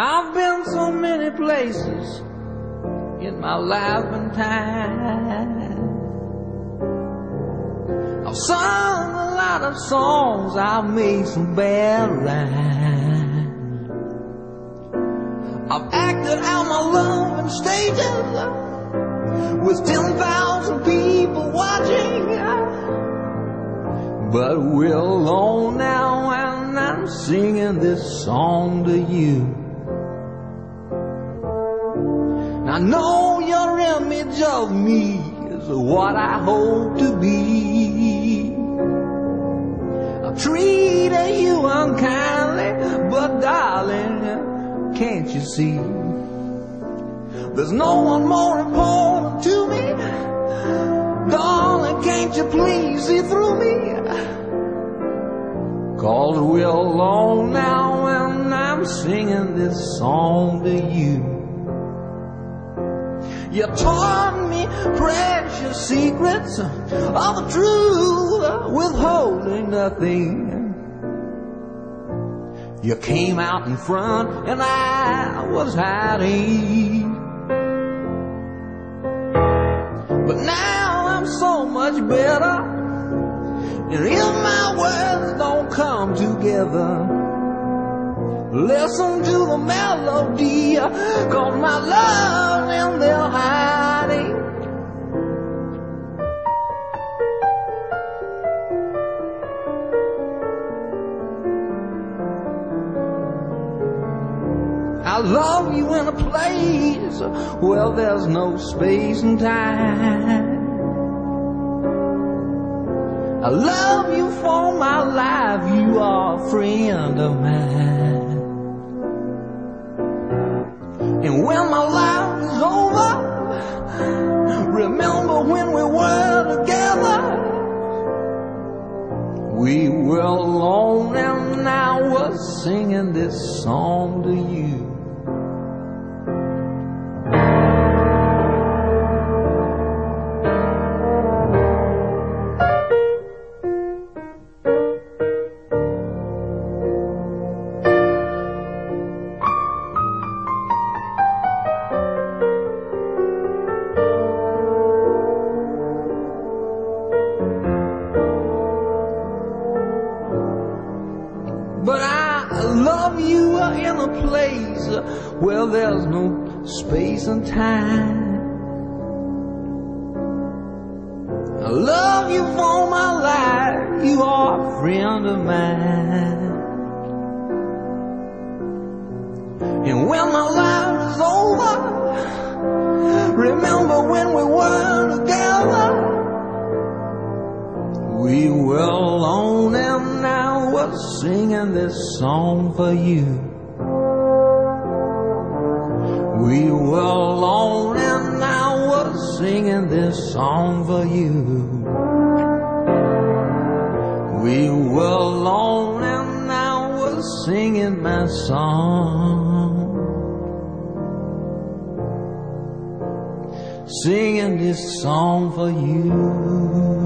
I've been so many places in my life and time. I've sung a lot of songs, I've made some bad rhymes. I've acted out my love in stages with 10,000 people watching. But we're alone now and I'm singing this song to you. I know your image of me is what I hope to be. I've treated you unkindly, but darling, can't you see? There's no one more important to me. Darling, can't you please see through me? 'Cause we're alone now and I'm singing this song to you. You taught me precious secrets of the truth, withholding nothing. You came out in front and I was hiding. But now I'm so much better, and if my words don't come together, listen to the melody, 'cause my love in there hiding. I love you in a place where there's no space and time. I love you for my life, you are a friend of mine. And when my life is over, remember when we were together. We were alone and I was singing this song to you. But I love you in a place where there's no space and time. I love you for my life, you are a friend of mine. And when my life is over, remember when we were together. We were alone and I was singing this song for you. We were alone and I was singing this song for you. We were alone and I was singing my song. Singing this song for you.